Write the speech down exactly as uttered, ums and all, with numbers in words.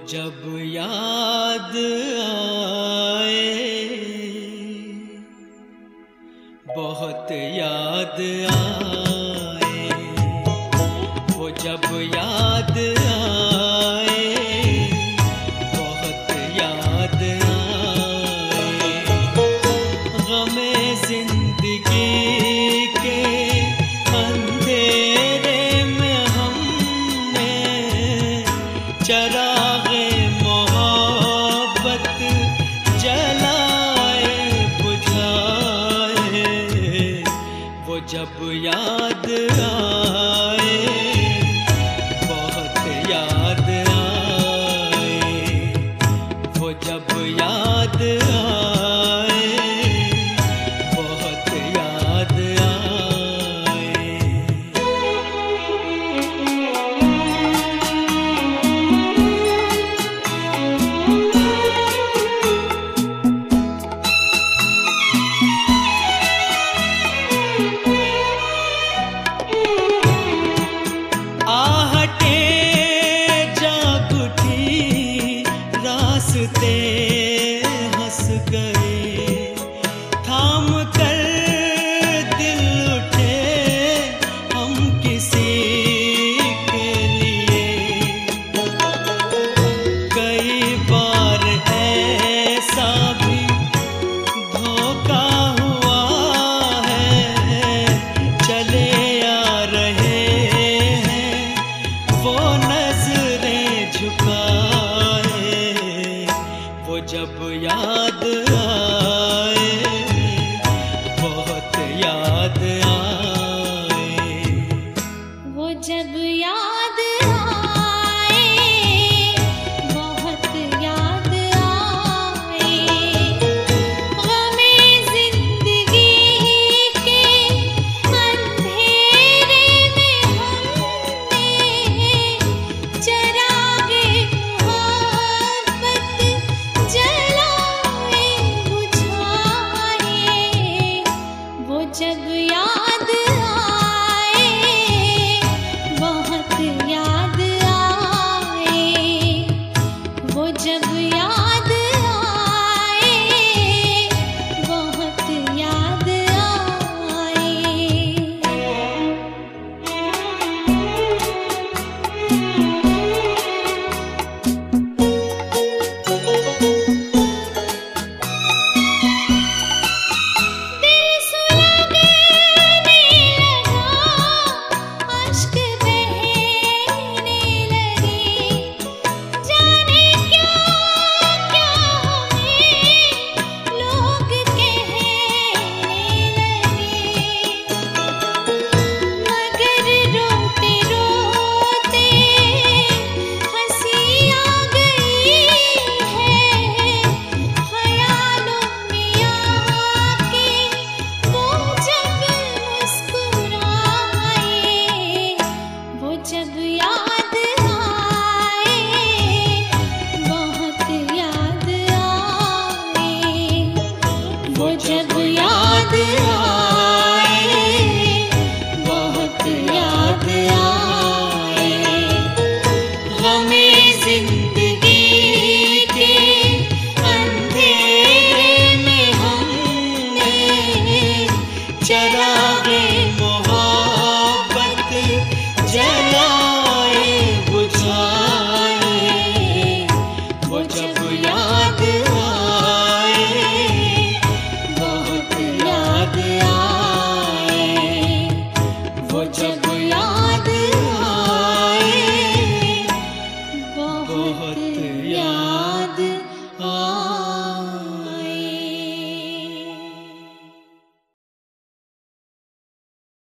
जब याद आए, बहुत याद आए, वो जब याद आए, बहुत याद आए। गमे जिंदगी के अंधेरे में हमने चरागे मोहब्बत जलाए बुझाए। वो जब याद आए, बहुत याद आए, वो जब याद आए, बहुत याद आए। आहटे जाग उठी, रास्ते हंस गए, थाम कर दिल उठे हम किसी के लिए। कई बार ऐसा भी धोखा हुआ है, चले आ रहे हैं वो नजरें झुकाए। वो जब याद आए, बहुत याद आए। वो जब याद आए, बहुत याद आए। गमे जिंदगी के अंधेरे में हमने चरागे मोहब्बत जलाए बुझाए। वो जब याद आए, बहुत याद आए। वो जब याद आए, बहुत याद आए। दिल सुलगने लगा, अश्क बहने लगे, जाने क्या क्या हमें लोग कहने लगे। मगर रोते रोते हंसी आ गई है, ख्यालों में आके वो जब मुस्कुराए। वो जब याद आए, बहुत याद आए। वो जब याद आए, बहुत याद आए। गमे जिंदगी के अंधेरे में हमने चरागे मोहब्बत जलाए बुझाए। वो जब याद आए, बहुत याद आए। वो जब याद